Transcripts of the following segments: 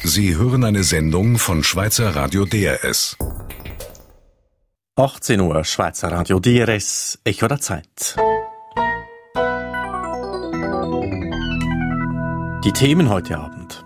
Sie hören eine Sendung von Schweizer Radio DRS. 18 Uhr, Schweizer Radio DRS, Echo der Zeit. Die Themen heute Abend.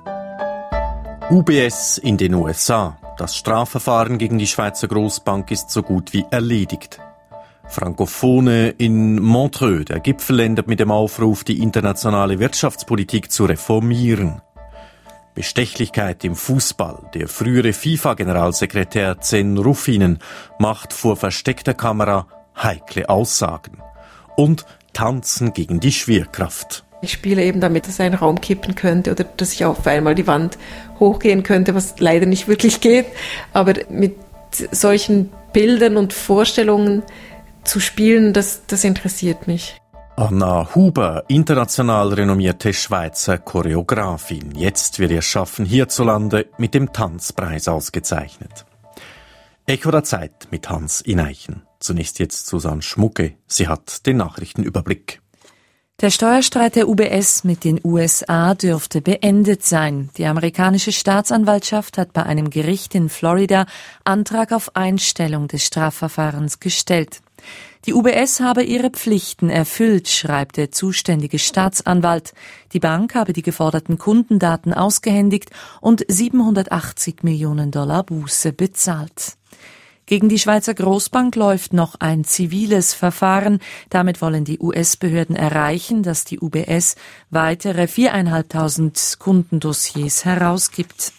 UBS in den USA. Das Strafverfahren gegen die Schweizer Grossbank ist so gut wie erledigt. Frankophone in Montreux. Der Gipfel endet mit dem Aufruf, die internationale Wirtschaftspolitik zu reformieren. Bestechlichkeit im Fußball. Der frühere FIFA-Generalsekretär Zen Ruffinen macht vor versteckter Kamera heikle Aussagen. Und Tanzen gegen die Schwerkraft. Ich spiele eben damit, dass ein Raum kippen könnte oder dass ich auf einmal die Wand hochgehen könnte, was leider nicht wirklich geht. Aber mit solchen Bildern und Vorstellungen zu spielen, das interessiert mich. Anna Huber, international renommierte Schweizer Choreografin. Jetzt wird ihr Schaffen hierzulande mit dem Tanzpreis ausgezeichnet. Echo der Zeit mit Hans Ineichen. Zunächst jetzt Susanne Schmucke. Sie hat den Nachrichtenüberblick. Der Steuerstreit der UBS mit den USA dürfte beendet sein. Die amerikanische Staatsanwaltschaft hat bei einem Gericht in Florida Antrag auf Einstellung des Strafverfahrens gestellt. Die UBS habe ihre Pflichten erfüllt, schreibt der zuständige Staatsanwalt. Die Bank habe die geforderten Kundendaten ausgehändigt und $780 Millionen Buße bezahlt. Gegen die Schweizer Grossbank läuft noch ein ziviles Verfahren. Damit wollen die US-Behörden erreichen, dass die UBS weitere 4.500 Kundendossiers herausgibt.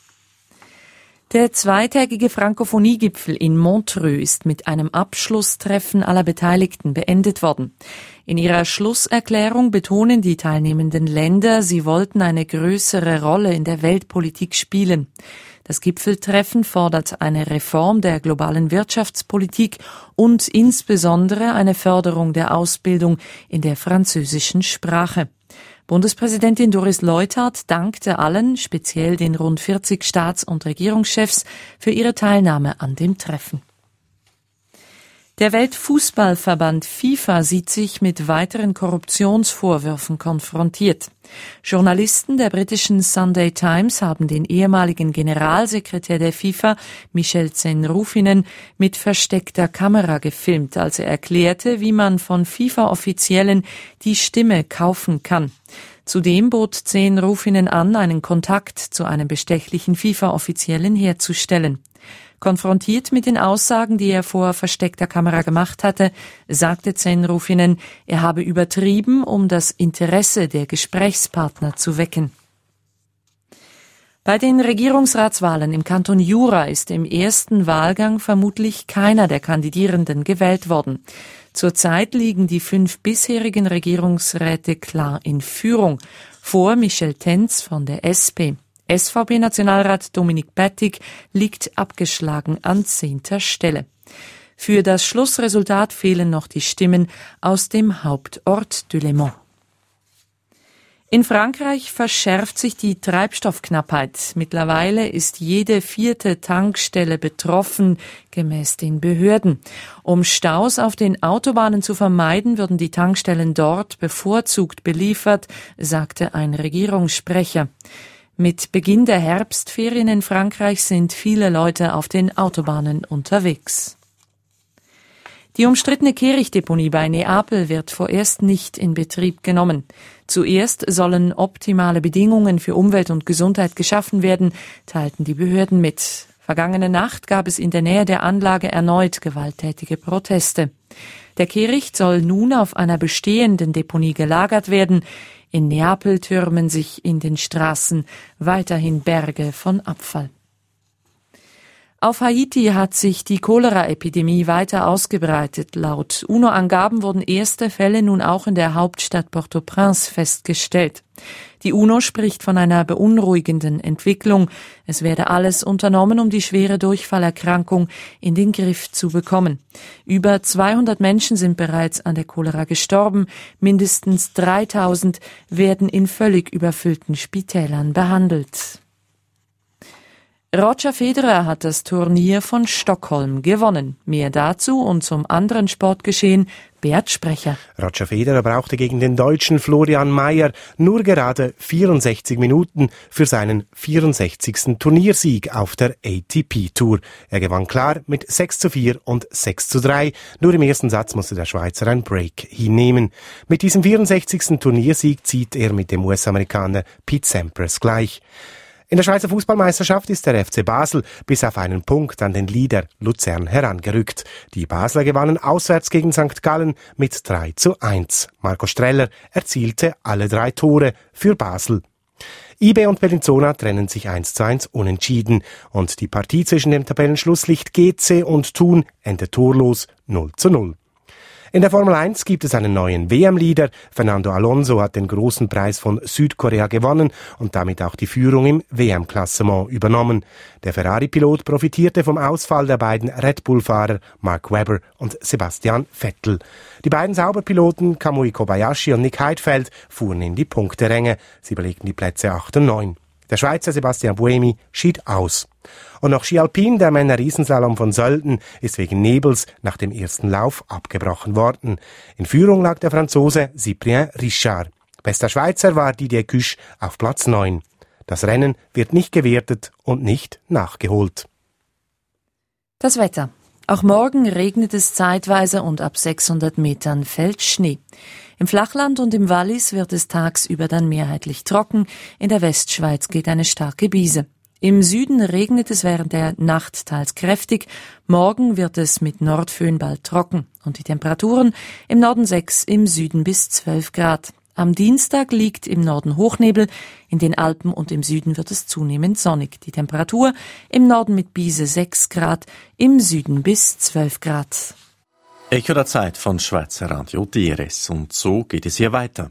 Der zweitägige Frankophonie-Gipfel in Montreux ist mit einem Abschlusstreffen aller Beteiligten beendet worden. In ihrer Schlusserklärung betonen die teilnehmenden Länder, sie wollten eine größere Rolle in der Weltpolitik spielen. Das Gipfeltreffen fordert eine Reform der globalen Wirtschaftspolitik und insbesondere eine Förderung der Ausbildung in der französischen Sprache. Bundespräsidentin Doris Leuthard dankte allen, speziell den rund 40 Staats- und Regierungschefs, für ihre Teilnahme an dem Treffen. Der Weltfußballverband FIFA sieht sich mit weiteren Korruptionsvorwürfen konfrontiert. Journalisten der britischen Sunday Times haben den ehemaligen Generalsekretär der FIFA, Michel Zen Ruffinen, mit versteckter Kamera gefilmt, als er erklärte, wie man von FIFA-Offiziellen die Stimme kaufen kann. Zudem bot Zen Ruffinen an, einen Kontakt zu einem bestechlichen FIFA-Offiziellen herzustellen. Konfrontiert mit den Aussagen, die er vor versteckter Kamera gemacht hatte, sagte Zen Ruffinen, er habe übertrieben, um das Interesse der Gesprächspartner zu wecken. Bei den Regierungsratswahlen im Kanton Jura ist im ersten Wahlgang vermutlich keiner der Kandidierenden gewählt worden. Zurzeit liegen die 5 bisherigen Regierungsräte klar in Führung, vor Michel Tenz von der SP. SVP-Nationalrat Dominik Bettig liegt abgeschlagen an 10. Stelle. Für das Schlussresultat fehlen noch die Stimmen aus dem Hauptort Delémont. In Frankreich verschärft sich die Treibstoffknappheit. Mittlerweile ist jede 4. Tankstelle betroffen, gemäß den Behörden. Um Staus auf den Autobahnen zu vermeiden, würden die Tankstellen dort bevorzugt beliefert, sagte ein Regierungssprecher. Mit Beginn der Herbstferien in Frankreich sind viele Leute auf den Autobahnen unterwegs. Die umstrittene Kehrichtdeponie bei Neapel wird vorerst nicht in Betrieb genommen. Zuerst sollen optimale Bedingungen für Umwelt und Gesundheit geschaffen werden, teilten die Behörden mit. Vergangene Nacht gab es in der Nähe der Anlage erneut gewalttätige Proteste. Der Kehricht soll nun auf einer bestehenden Deponie gelagert werden. In Neapel türmen sich in den Straßen weiterhin Berge von Abfall. Auf Haiti hat sich die Cholera-Epidemie weiter ausgebreitet. Laut UNO-Angaben wurden erste Fälle nun auch in der Hauptstadt Port-au-Prince festgestellt. Die UNO spricht von einer beunruhigenden Entwicklung. Es werde alles unternommen, um die schwere Durchfallerkrankung in den Griff zu bekommen. Über 200 Menschen sind bereits an der Cholera gestorben. Mindestens 3000 werden in völlig überfüllten Spitälern behandelt. Roger Federer hat das Turnier von Stockholm gewonnen. Mehr dazu und zum anderen Sportgeschehen Beat Sprecher. Roger Federer brauchte gegen den Deutschen Florian Mayer nur gerade 64 Minuten für seinen 64. Turniersieg auf der ATP-Tour. Er gewann klar mit 6:4 und 6:3. Nur im ersten Satz musste der Schweizer ein Break hinnehmen. Mit diesem 64. Turniersieg zieht er mit dem US-Amerikaner Pete Sampras gleich. In der Schweizer Fußballmeisterschaft ist der FC Basel bis auf einen Punkt an den Leader Luzern herangerückt. Die Basler gewannen auswärts gegen St. Gallen mit 3:1. Marco Streller erzielte alle 3 Tore für Basel. IB und Bellinzona trennen sich 1:1 unentschieden und die Partie zwischen dem Tabellenschlusslicht GC und Thun endet torlos 0:0. In der Formel 1 gibt es einen neuen WM-Leader. Fernando Alonso hat den großen Preis von Südkorea gewonnen und damit auch die Führung im WM-Klassement übernommen. Der Ferrari-Pilot profitierte vom Ausfall der beiden Red Bull-Fahrer Mark Webber und Sebastian Vettel. Die beiden Sauberpiloten Kamui Kobayashi und Nick Heidfeld fuhren in die Punkteränge. Sie belegten die Plätze 8 und 9. Der Schweizer Sebastian Buemi schied aus. Und noch Ski Alpin, der Männer-Riesenslalom von Sölden, ist wegen Nebels nach dem ersten Lauf abgebrochen worden. In Führung lag der Franzose Cyprien Richard. Bester Schweizer war Didier Cuche auf Platz 9. Das Rennen wird nicht gewertet und nicht nachgeholt. Das Wetter. Auch morgen regnet es zeitweise und ab 600 Metern fällt Schnee. Im Flachland und im Wallis wird es tagsüber dann mehrheitlich trocken. In der Westschweiz geht eine starke Brise. Im Süden regnet es während der Nacht teils kräftig. Morgen wird es mit Nordföhn bald trocken. Und die Temperaturen im Norden 6, im Süden bis 12 Grad. Am Dienstag liegt im Norden Hochnebel. In den Alpen und im Süden wird es zunehmend sonnig. Die Temperatur im Norden mit Bise 6 Grad, im Süden bis 12 Grad. Echo der Zeit von Schweizer Radio DRS. Und so geht es hier weiter.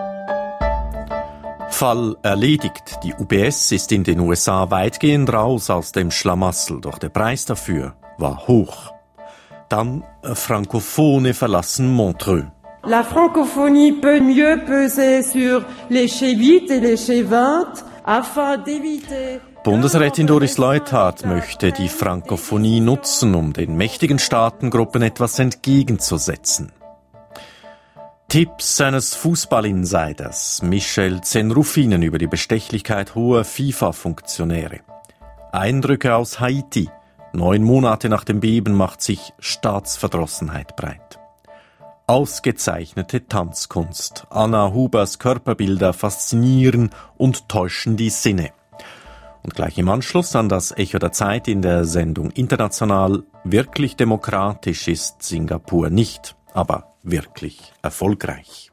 Fall erledigt. Die UBS ist in den USA weitgehend raus aus dem Schlamassel, doch der Preis dafür war hoch. Dann Frankophone verlassen Montreux. La francophonie peut mieux peser sur les G8 et les G20 afin d'éviter. Bundesrätin Doris Leuthard möchte die Frankophonie nutzen, um den mächtigen Staatengruppen etwas entgegenzusetzen. Tipps eines Fußballinsiders Michel Zenruffinen über die Bestechlichkeit hoher FIFA-Funktionäre. Eindrücke aus Haiti. 9 Monate nach dem Beben macht sich Staatsverdrossenheit breit. Ausgezeichnete Tanzkunst. Anna Hubers Körperbilder faszinieren und täuschen die Sinne. Und gleich im Anschluss an das Echo der Zeit in der Sendung International: Wirklich demokratisch ist Singapur nicht, aber wirklich erfolgreich.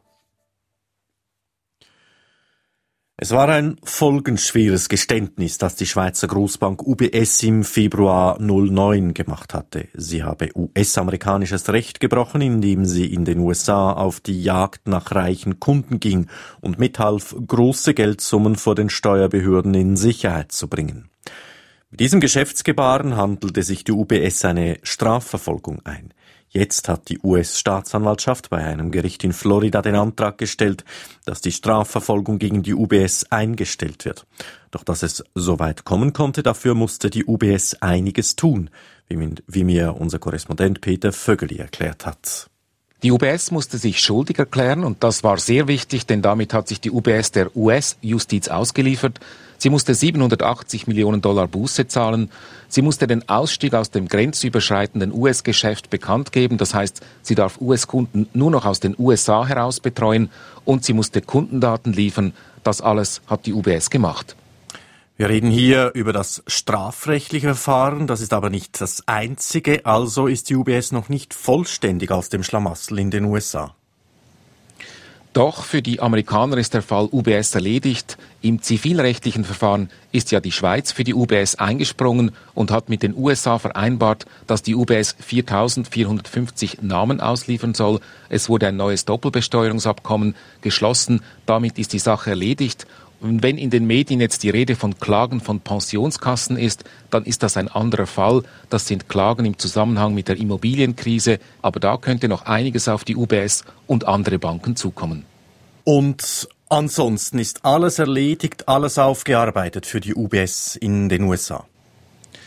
Es war ein folgenschweres Geständnis, das die Schweizer Großbank UBS im Februar 2009 gemacht hatte. Sie habe US-amerikanisches Recht gebrochen, indem sie in den USA auf die Jagd nach reichen Kunden ging und mithalf, große Geldsummen vor den Steuerbehörden in Sicherheit zu bringen. Mit diesem Geschäftsgebaren handelte sich die UBS eine Strafverfolgung ein. Jetzt hat die US-Staatsanwaltschaft bei einem Gericht in Florida den Antrag gestellt, dass die Strafverfolgung gegen die UBS eingestellt wird. Doch dass es so weit kommen konnte, dafür musste die UBS einiges tun, wie mir unser Korrespondent Peter Vögeli erklärt hat. Die UBS musste sich schuldig erklären und das war sehr wichtig, denn damit hat sich die UBS der US-Justiz ausgeliefert. Sie musste $780 Millionen Buße zahlen. Sie musste den Ausstieg aus dem grenzüberschreitenden US-Geschäft bekannt geben. Das heißt, sie darf US-Kunden nur noch aus den USA heraus betreuen und sie musste Kundendaten liefern. Das alles hat die UBS gemacht. Wir reden hier über das strafrechtliche Verfahren, das ist aber nicht das einzige, also ist die UBS noch nicht vollständig aus dem Schlamassel in den USA. Doch für die Amerikaner ist der Fall UBS erledigt. Im zivilrechtlichen Verfahren ist ja die Schweiz für die UBS eingesprungen und hat mit den USA vereinbart, dass die UBS 4.450 Namen ausliefern soll. Es wurde ein neues Doppelbesteuerungsabkommen geschlossen. Damit ist die Sache erledigt. Und wenn in den Medien jetzt die Rede von Klagen von Pensionskassen ist, dann ist das ein anderer Fall. Das sind Klagen im Zusammenhang mit der Immobilienkrise. Aber da könnte noch einiges auf die UBS und andere Banken zukommen. Und ansonsten ist alles erledigt, alles aufgearbeitet für die UBS in den USA?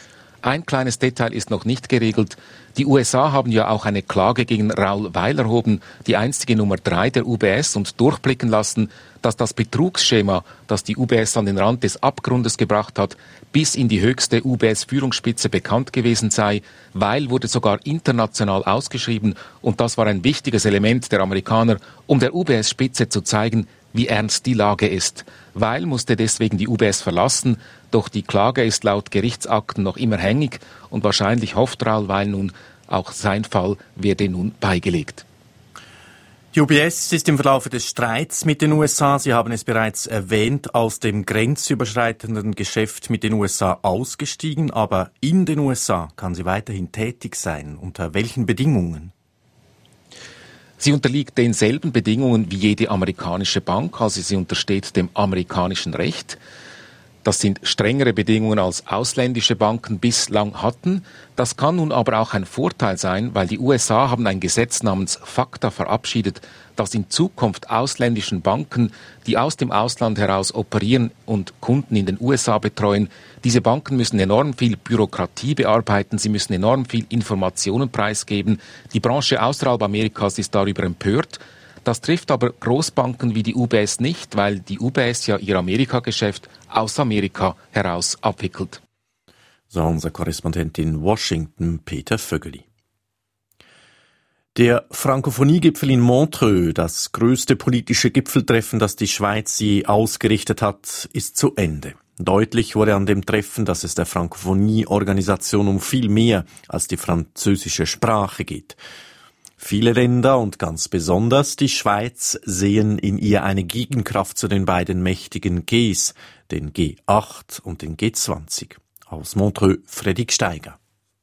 Ein kleines Detail ist noch nicht geregelt. Die USA haben ja auch eine Klage gegen Raoul Weil erhoben, die einstige Nummer 3 der UBS, und durchblicken lassen, dass das Betrugsschema, das die UBS an den Rand des Abgrundes gebracht hat, bis in die höchste UBS-Führungsspitze bekannt gewesen sei. Weil wurde sogar international ausgeschrieben, und das war ein wichtiges Element der Amerikaner, um der UBS-Spitze zu zeigen, wie ernst die Lage ist. Weil musste deswegen die UBS verlassen, doch die Klage ist laut Gerichtsakten noch immer hängig und wahrscheinlich hofft Raoul Weil nun, auch sein Fall werde nun beigelegt. Die UBS ist im Verlauf des Streits mit den USA, Sie haben es bereits erwähnt, aus dem grenzüberschreitenden Geschäft mit den USA ausgestiegen, aber in den USA kann sie weiterhin tätig sein. Unter welchen Bedingungen? Sie unterliegt denselben Bedingungen wie jede amerikanische Bank, also sie untersteht dem amerikanischen Recht. Das sind strengere Bedingungen als ausländische Banken bislang hatten. Das kann nun aber auch ein Vorteil sein, weil die USA haben ein Gesetz namens FATCA verabschiedet, das in Zukunft ausländischen Banken, die aus dem Ausland heraus operieren und Kunden in den USA betreuen, diese Banken müssen enorm viel Bürokratie bearbeiten, sie müssen enorm viel Informationen preisgeben. Die Branche außerhalb Amerikas ist darüber empört. Das trifft aber Großbanken wie die UBS nicht, weil die UBS ja ihr Amerikageschäft aus Amerika heraus abwickelt. So unser Korrespondent in Washington, Peter Vögeli. Der Frankophonie-Gipfel in Montreux, das größte politische Gipfeltreffen, das die Schweiz je ausgerichtet hat, ist zu Ende. Deutlich wurde an dem Treffen, dass es der Frankophonie-Organisation um viel mehr als die französische Sprache geht. Viele Länder und ganz besonders die Schweiz sehen in ihr eine Gegenkraft zu den beiden mächtigen Gs, den G8 und den G20. Aus Montreux, Fredrik Steiger.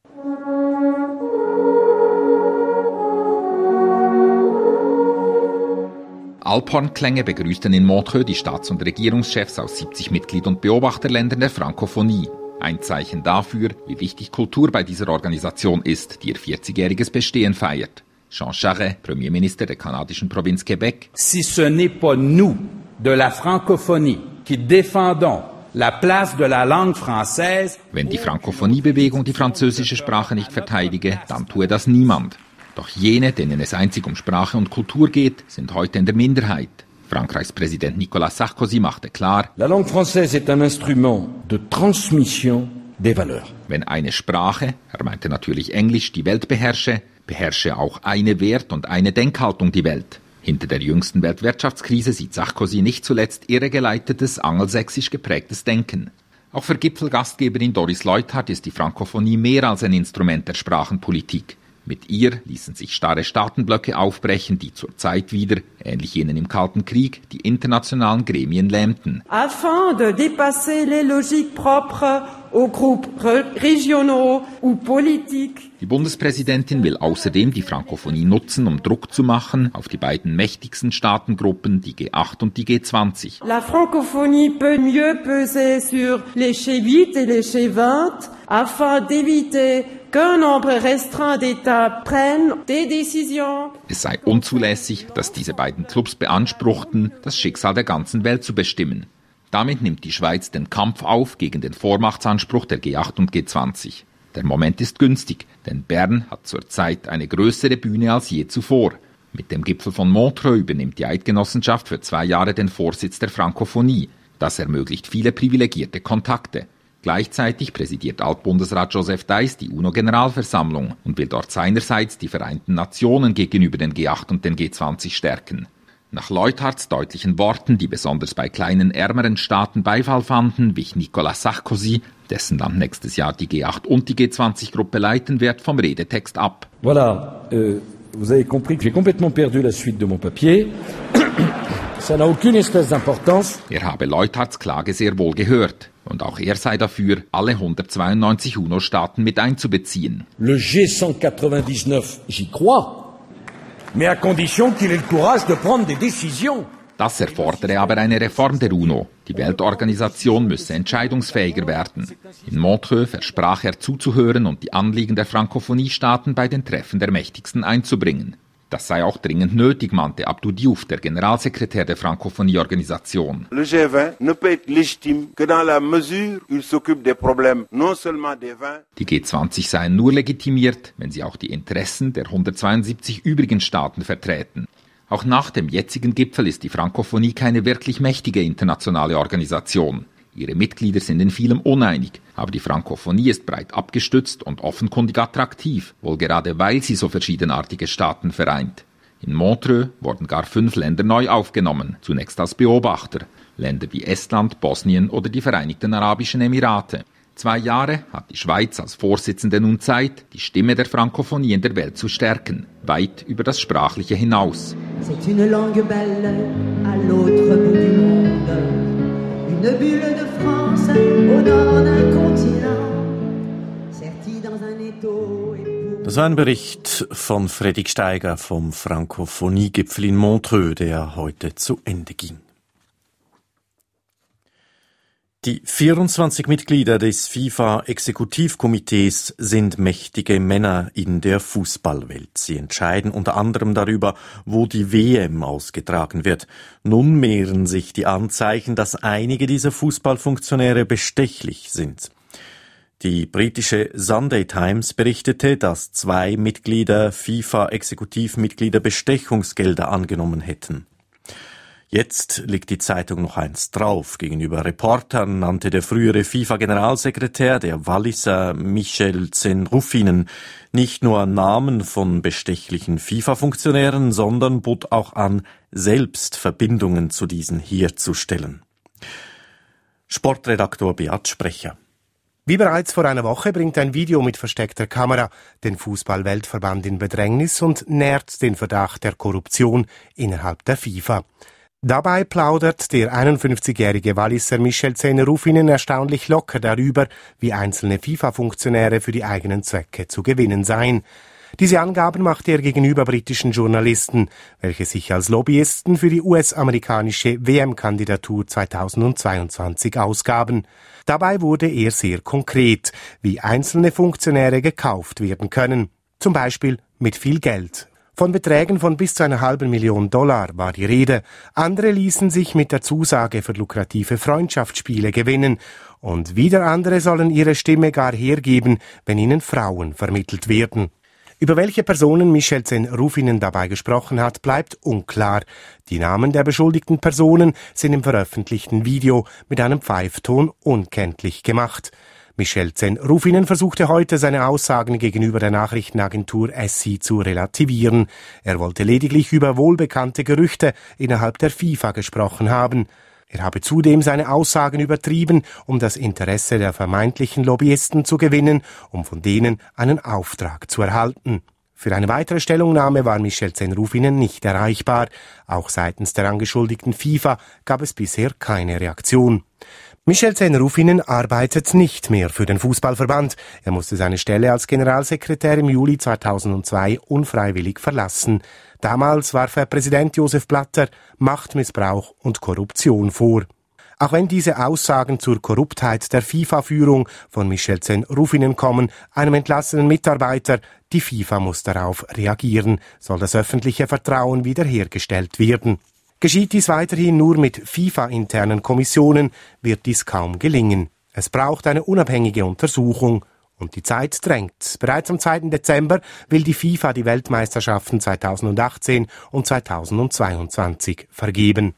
Alphornklänge begrüßten in Montreux die Staats- und Regierungschefs aus 70 Mitglied- und Beobachterländern der Frankophonie. Ein Zeichen dafür, wie wichtig Kultur bei dieser Organisation ist, die ihr 40-jähriges Bestehen feiert. Jean Charest, Premierminister der kanadischen Provinz Quebec. Si ce n'est pas nous, de la francophonie, qui défendons la place de la langue française. Wenn die Frankophonie-Bewegung die französische Sprache nicht verteidige, dann tue das niemand. Doch jene, denen es einzig um Sprache und Kultur geht, sind heute in der Minderheit. Frankreichs Präsident Nicolas Sarkozy machte klar, La langue française est un instrument de transmission des valeurs. Wenn eine Sprache, er meinte natürlich Englisch, die Welt beherrsche, beherrsche auch eine Wert- und eine Denkhaltung die Welt. Hinter der jüngsten Weltwirtschaftskrise sieht Sarkozy nicht zuletzt irregeleitetes, angelsächsisch geprägtes Denken. Auch für Gipfelgastgeberin Doris Leuthard ist die Frankophonie mehr als ein Instrument der Sprachenpolitik. Mit ihr ließen sich starre Staatenblöcke aufbrechen, die zurzeit wieder, ähnlich jenen im Kalten Krieg, die internationalen Gremien lähmten. Afin de dépasser les logiques propres aux groupes régionaux ou politiques. Die Bundespräsidentin will außerdem die Frankophonie nutzen, um Druck zu machen auf die beiden mächtigsten Staatengruppen, die G8 und die G20. La francophonie peut mieux peser sur les G8 et les G20 afin d'éviter qu'un nombre restreint d'États prennent des décisions. Es sei unzulässig, dass diese beiden Clubs beanspruchten, das Schicksal der ganzen Welt zu bestimmen. Damit nimmt die Schweiz den Kampf auf gegen den Vormachtsanspruch der G8 und G20. Der Moment ist günstig, denn Bern hat zurzeit eine größere Bühne als je zuvor. Mit dem Gipfel von Montreux übernimmt die Eidgenossenschaft für 2 Jahre den Vorsitz der Frankophonie. Das ermöglicht viele privilegierte Kontakte. Gleichzeitig präsidiert Altbundesrat Joseph Deiss die UNO-Generalversammlung und will dort seinerseits die Vereinten Nationen gegenüber den G8 und den G20 stärken. Nach Leuthards deutlichen Worten, die besonders bei kleinen, ärmeren Staaten Beifall fanden, wich Nicolas Sarkozy, dessen Land nächstes Jahr die G8 und die G20-Gruppe leiten wird, vom Redetext ab. Voilà, vous avez compris que j'ai complètement perdu la suite de mon papier. Ça n'a aucune espèce d'importance. Er habe Leuthards Klage sehr wohl gehört. Und auch er sei dafür, alle 192 UNO-Staaten mit einzubeziehen. Le G199, j'y crois. Mais à condition qu'il ait le courage de prendre des décisions. Das erfordere aber eine Reform der UNO. Die Weltorganisation müsse entscheidungsfähiger werden. In Montreux versprach er zuzuhören und die Anliegen der Frankophonie-Staaten bei den Treffen der Mächtigsten einzubringen. Das sei auch dringend nötig, meinte Abdou Diouf, der Generalsekretär der Frankophonie-Organisation. Le G20 ne peut être légitime que dans la mesure où il s'occupe des problèmes non seulement des 20. Die G20 seien nur legitimiert, wenn sie auch die Interessen der 172 übrigen Staaten vertreten. Auch nach dem jetzigen Gipfel ist die Frankophonie keine wirklich mächtige internationale Organisation. Ihre Mitglieder sind in vielem uneinig, aber die Frankophonie ist breit abgestützt und offenkundig attraktiv, wohl gerade weil sie so verschiedenartige Staaten vereint. In Montreux wurden gar 5 Länder neu aufgenommen, zunächst als Beobachter. Länder wie Estland, Bosnien oder die Vereinigten Arabischen Emirate. 2 Jahre hat die Schweiz als Vorsitzende nun Zeit, die Stimme der Frankophonie in der Welt zu stärken, weit über das Sprachliche hinaus. C'est une langue belle à l'autre bout du monde, une bulle de France au nord d'un continent, sertie dans un étau. Das war ein Bericht von Fredrik Steiger vom Frankophonie-Gipfel in Montreux, der heute zu Ende ging. Die 24 Mitglieder des FIFA-Exekutivkomitees sind mächtige Männer in der Fußballwelt. Sie entscheiden unter anderem darüber, wo die WM ausgetragen wird. Nun mehren sich die Anzeichen, dass einige dieser Fußballfunktionäre bestechlich sind. Die britische Sunday Times berichtete, dass 2 FIFA-Exekutivmitglieder Bestechungsgelder angenommen hätten. Jetzt liegt die Zeitung noch eins drauf. Gegenüber Reportern nannte der frühere FIFA-Generalsekretär, der Walliser Michel Zen-Ruffinen, nicht nur Namen von bestechlichen FIFA-Funktionären, sondern bot auch an, selbst Verbindungen zu diesen herzustellen. Sportredaktor Beat Sprecher. Wie bereits vor einer Woche bringt ein Video mit versteckter Kamera den Fußball-Weltverband in Bedrängnis und nährt den Verdacht der Korruption innerhalb der FIFA. Dabei plaudert der 51-jährige Walliser Michel Zen-Ruffinen erstaunlich locker darüber, wie einzelne FIFA-Funktionäre für die eigenen Zwecke zu gewinnen seien. Diese Angaben machte er gegenüber britischen Journalisten, welche sich als Lobbyisten für die US-amerikanische WM-Kandidatur 2022 ausgaben. Dabei wurde er sehr konkret, wie einzelne Funktionäre gekauft werden können. Zum Beispiel mit viel Geld. Von Beträgen von bis zu $500,000 war die Rede. Andere ließen sich mit der Zusage für lukrative Freundschaftsspiele gewinnen. Und wieder andere sollen ihre Stimme gar hergeben, wenn ihnen Frauen vermittelt werden. Über welche Personen Michel Zen-Ruffinen dabei gesprochen hat, bleibt unklar. Die Namen der beschuldigten Personen sind im veröffentlichten Video mit einem Pfeifton unkenntlich gemacht. Michel Zen-Ruffinen versuchte heute, seine Aussagen gegenüber der Nachrichtenagentur SI zu relativieren. Er wollte lediglich über wohlbekannte Gerüchte innerhalb der FIFA gesprochen haben. Er habe zudem seine Aussagen übertrieben, um das Interesse der vermeintlichen Lobbyisten zu gewinnen, um von denen einen Auftrag zu erhalten. Für eine weitere Stellungnahme war Michel Zen-Ruffinen nicht erreichbar. Auch seitens der angeschuldigten FIFA gab es bisher keine Reaktion. Michel Zen-Ruffinen arbeitet nicht mehr für den Fußballverband. Er musste seine Stelle als Generalsekretär im Juli 2002 unfreiwillig verlassen. Damals warf er Präsident Josef Blatter Machtmissbrauch und Korruption vor. Auch wenn diese Aussagen zur Korruptheit der FIFA-Führung von Michel Zen-Ruffinen kommen, einem entlassenen Mitarbeiter, die FIFA muss darauf reagieren, soll das öffentliche Vertrauen wiederhergestellt werden. Geschieht dies weiterhin nur mit FIFA-internen Kommissionen, wird dies kaum gelingen. Es braucht eine unabhängige Untersuchung. Und die Zeit drängt. Bereits am 2. Dezember will die FIFA die Weltmeisterschaften 2018 und 2022 vergeben.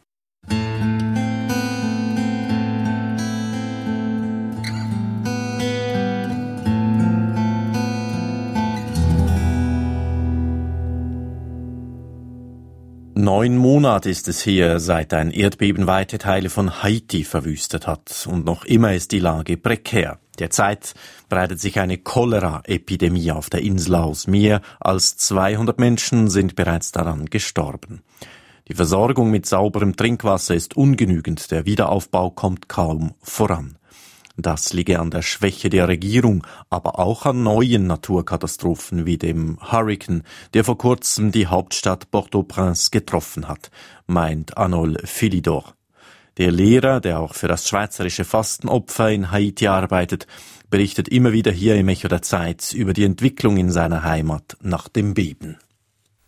Neun Monate ist es her, seit ein Erdbeben weite Teile von Haiti verwüstet hat. Und noch immer ist die Lage prekär. Derzeit breitet sich eine Cholera-Epidemie auf der Insel aus. Mehr als 200 Menschen sind bereits daran gestorben. Die Versorgung mit sauberem Trinkwasser ist ungenügend. Der Wiederaufbau kommt kaum voran. Das liege an der Schwäche der Regierung, aber auch an neuen Naturkatastrophen wie dem Hurrikan, der vor kurzem die Hauptstadt Port-au-Prince getroffen hat, meint Arnold Philidor. Der Lehrer, der auch für das schweizerische Fastenopfer in Haiti arbeitet, berichtet immer wieder hier im Echo der Zeit über die Entwicklung in seiner Heimat nach dem Beben.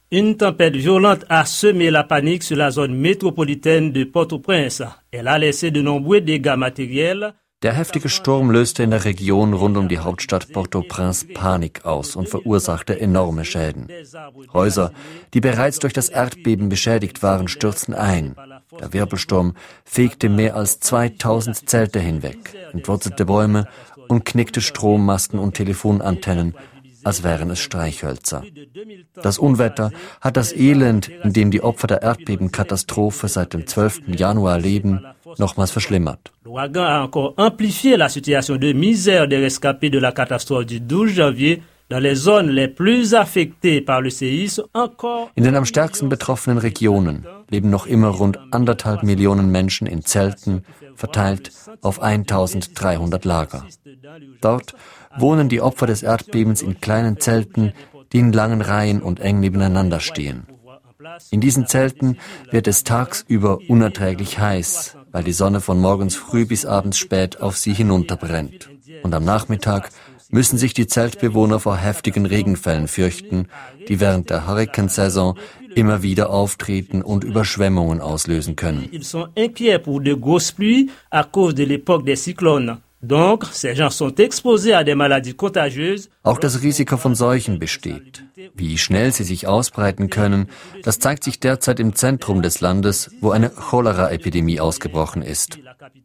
Une tempête violente a semé la panique sur la zone métropolitaine de Port-au-Prince. Elle a laissé de nombreux dégâts matériels. Der heftige Sturm löste in der Region rund um die Hauptstadt Port-au-Prince Panik aus und verursachte enorme Schäden. Häuser, die bereits durch das Erdbeben beschädigt waren, stürzten ein. Der Wirbelsturm fegte mehr als 2000 Zelte hinweg, entwurzelte Bäume und knickte Strommasten und Telefonantennen, als wären es Streichhölzer. Das Unwetter hat das Elend, in dem die Opfer der Erdbebenkatastrophe seit dem 12. Januar leben, nochmals verschlimmert. L'ouragan a encore amplifié la situation de misère des rescapés de la catastrophe du 12 janvier dans les zones les plus affectées par le séisme. In den am stärksten betroffenen Regionen leben noch immer rund 1,5 Millionen Menschen in Zelten, verteilt auf 1300 Lager. Dort wohnen die Opfer des Erdbebens in kleinen Zelten, die in langen Reihen und eng nebeneinander stehen. In diesen Zelten wird es tagsüber unerträglich heiß, weil die Sonne von morgens früh bis abends spät auf sie hinunterbrennt. Und am Nachmittag müssen sich die Zeltbewohner vor heftigen Regenfällen fürchten, die während der Hurrikansaison immer wieder auftreten und Überschwemmungen auslösen können. Ils sont inquiets pour de grosses pluies à cause de l'époque des cyclones. Donc, ces gens sont exposés à des maladies contagieuses. Auch das Risiko von Seuchen besteht. Wie schnell sie sich ausbreiten können, das zeigt sich derzeit im Zentrum des Landes, wo eine Cholera-Epidemie ausgebrochen ist.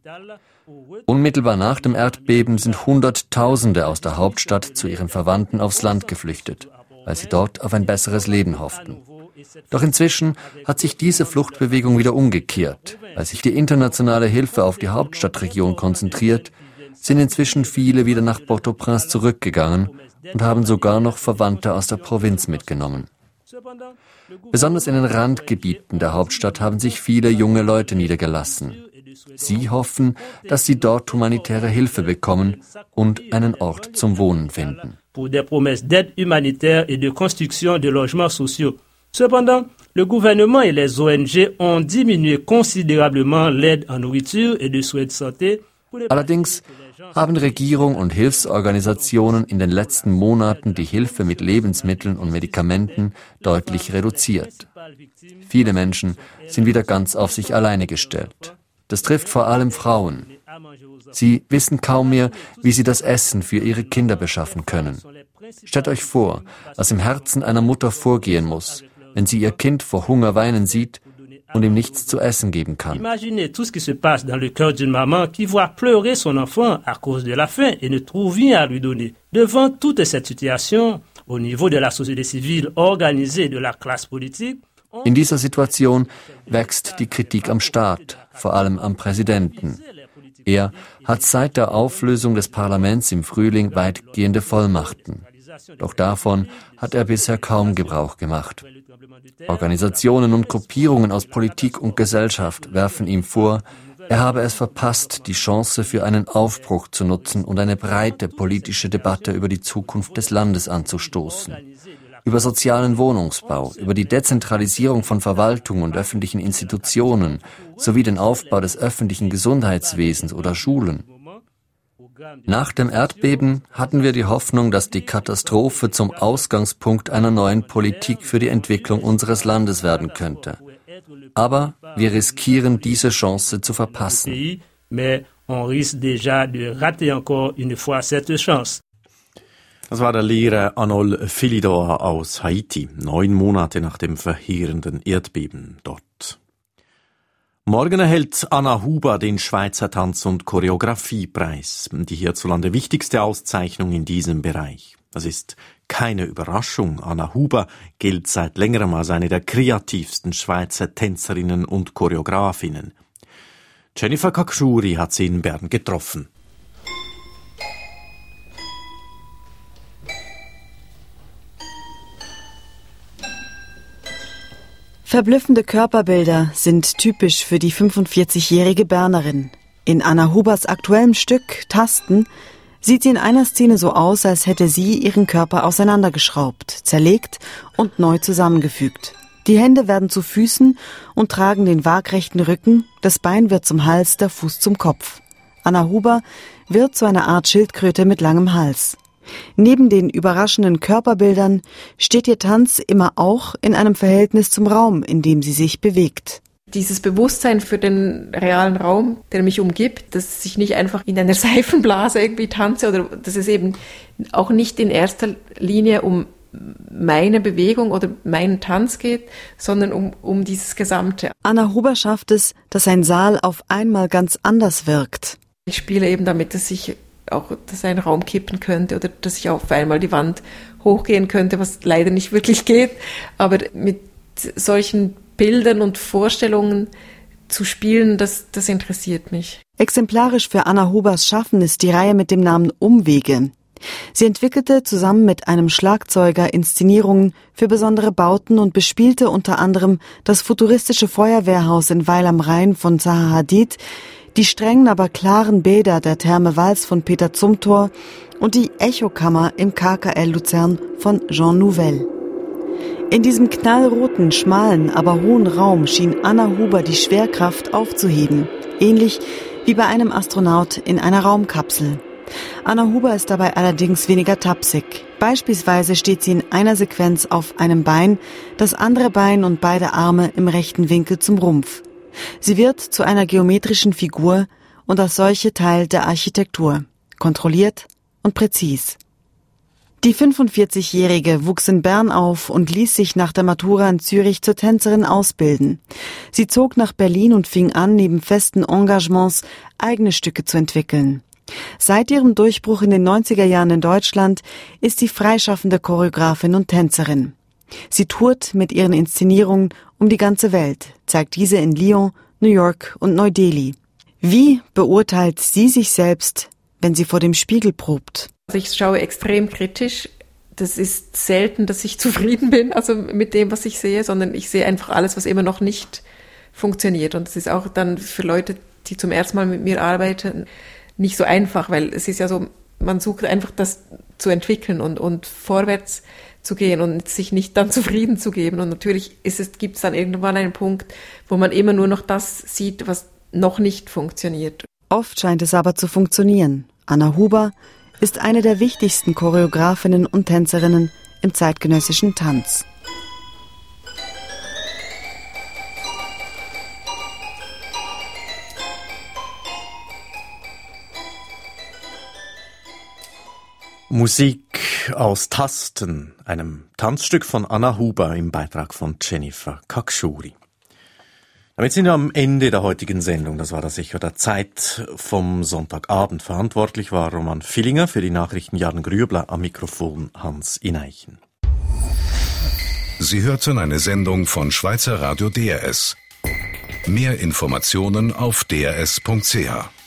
Unmittelbar nach dem Erdbeben sind Hunderttausende aus der Hauptstadt zu ihren Verwandten aufs Land geflüchtet, weil sie dort auf ein besseres Leben hofften. Doch inzwischen hat sich diese Fluchtbewegung wieder umgekehrt. Weil sich die internationale Hilfe auf die Hauptstadtregion konzentriert, sind inzwischen viele wieder nach Port-au-Prince zurückgegangen und haben sogar noch Verwandte aus der Provinz mitgenommen. Besonders in den Randgebieten der Hauptstadt haben sich viele junge Leute niedergelassen. Sie hoffen, dass sie dort humanitäre Hilfe bekommen und einen Ort zum Wohnen finden. Pour des promesses d'aide humanitaire et de construction de logements sociaux. Cependant, le gouvernement et les ONG ont diminué considérablement l'aide en nourriture et de soins de santé. Allerdings haben Regierung und Hilfsorganisationen in den letzten Monaten die Hilfe mit Lebensmitteln und Medikamenten deutlich reduziert. Viele Menschen sind wieder ganz auf sich alleine gestellt. Das trifft vor allem Frauen. Sie wissen kaum mehr, wie sie das Essen für ihre Kinder beschaffen können. Stellt euch vor, was im Herzen einer Mutter vorgehen muss, wenn sie ihr Kind vor Hunger weinen sieht und ihm nichts zu essen geben kann. Imaginez tout ce qui se passe dans le cœur d'une maman qui voit pleurer son enfant à cause de la faim et ne trouve rien à lui donner. Devant toute cette situation, au niveau de la société civile organisée de la classe politique, in dieser Situation wächst die Kritik am Staat, vor allem am Präsidenten. Er hat seit der Auflösung des Parlaments im Frühling weitgehende Vollmachten. Doch davon hat er bisher kaum Gebrauch gemacht. Organisationen und Gruppierungen aus Politik und Gesellschaft werfen ihm vor, er habe es verpasst, die Chance für einen Aufbruch zu nutzen und eine breite politische Debatte über die Zukunft des Landes anzustoßen. Über sozialen Wohnungsbau, über die Dezentralisierung von Verwaltung und öffentlichen Institutionen sowie den Aufbau des öffentlichen Gesundheitswesens oder Schulen. Nach dem Erdbeben hatten wir die Hoffnung, dass die Katastrophe zum Ausgangspunkt einer neuen Politik für die Entwicklung unseres Landes werden könnte. Aber wir riskieren, diese Chance zu verpassen. Das war der Lehrer Arnold Philidor aus Haiti, 9 Monate nach dem verheerenden Erdbeben dort. Morgen erhält Anna Huber den Schweizer Tanz- und Choreografiepreis, die hierzulande wichtigste Auszeichnung in diesem Bereich. Das ist keine Überraschung. Anna Huber gilt seit längerem als eine der kreativsten Schweizer Tänzerinnen und Choreografinnen. Jennifer Kakshuri hat sie in Bern getroffen. Verblüffende Körperbilder sind typisch für die 45-jährige Bernerin. In Anna Hubers aktuellem Stück Tasten sieht sie in einer Szene so aus, als hätte sie ihren Körper auseinandergeschraubt, zerlegt und neu zusammengefügt. Die Hände werden zu Füßen und tragen den waagrechten Rücken, das Bein wird zum Hals, der Fuß zum Kopf. Anna Huber wird zu einer Art Schildkröte mit langem Hals. Neben den überraschenden Körperbildern steht ihr Tanz immer auch in einem Verhältnis zum Raum, in dem sie sich bewegt. Dieses Bewusstsein für den realen Raum, der mich umgibt, dass ich nicht einfach in einer Seifenblase irgendwie tanze oder dass es eben auch nicht in erster Linie um meine Bewegung oder meinen Tanz geht, sondern um dieses Gesamte. Anna Huber schafft es, dass ein Saal auf einmal ganz anders wirkt. Ich spiele eben damit, dass ein Raum kippen könnte oder dass ich auf einmal die Wand hochgehen könnte, was leider nicht wirklich geht. Aber mit solchen Bildern und Vorstellungen zu spielen, das interessiert mich. Exemplarisch für Anna Hubers Schaffen ist die Reihe mit dem Namen Umwege. Sie entwickelte zusammen mit einem Schlagzeuger Inszenierungen für besondere Bauten und bespielte unter anderem das futuristische Feuerwehrhaus in Weil am Rhein von Zaha Hadid, die strengen, aber klaren Bäder der Therme Vals von Peter Zumthor und die Echokammer im KKL Luzern von Jean Nouvel. In diesem knallroten, schmalen, aber hohen Raum schien Anna Huber die Schwerkraft aufzuheben, ähnlich wie bei einem Astronaut in einer Raumkapsel. Anna Huber ist dabei allerdings weniger tapsig. Beispielsweise steht sie in einer Sequenz auf einem Bein, das andere Bein und beide Arme im rechten Winkel zum Rumpf. Sie wird zu einer geometrischen Figur und als solche Teil der Architektur, kontrolliert und präzis. Die 45-Jährige wuchs in Bern auf und ließ sich nach der Matura in Zürich zur Tänzerin ausbilden. Sie zog nach Berlin und fing an, neben festen Engagements eigene Stücke zu entwickeln. Seit ihrem Durchbruch in den 90er Jahren in Deutschland ist sie freischaffende Choreografin und Tänzerin. Sie tourt mit ihren Inszenierungen um die ganze Welt, zeigt diese in Lyon, New York und Neu-Delhi. Wie beurteilt sie sich selbst, wenn sie vor dem Spiegel probt? Also ich schaue extrem kritisch. Das ist selten, dass ich zufrieden bin, also mit dem, was ich sehe, sondern ich sehe einfach alles, was immer noch nicht funktioniert. Und das ist auch dann für Leute, die zum ersten Mal mit mir arbeiten, nicht so einfach, weil es ist ja so, man sucht einfach das zu entwickeln und vorwärts zu gehen und sich nicht dann zufrieden zu geben. Und natürlich gibt es dann irgendwann einen Punkt, wo man immer nur noch das sieht, was noch nicht funktioniert. Oft scheint es aber zu funktionieren. Anna Huber ist eine der wichtigsten Choreografinnen und Tänzerinnen im zeitgenössischen Tanz. Musik aus Tasten, einem Tanzstück von Anna Huber im Beitrag von Jennifer Kakshuri. Damit sind wir am Ende der heutigen Sendung. Das war das Echo der Zeit vom Sonntagabend. Verantwortlich war Roman Villinger, für die Nachrichten Jan Grübler, am Mikrofon Hans Ineichen. Sie hörten eine Sendung von Schweizer Radio DRS. Mehr Informationen auf drs.ch.